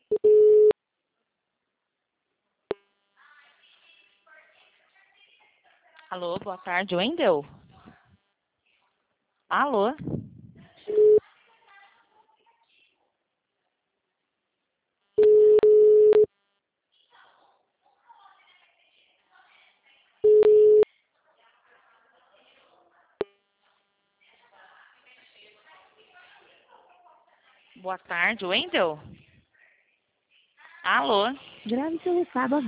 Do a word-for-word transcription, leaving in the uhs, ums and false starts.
Alô, boa tarde, Wendel? Alô? Boa tarde, Wendel? Alô? Grave seu recado agora.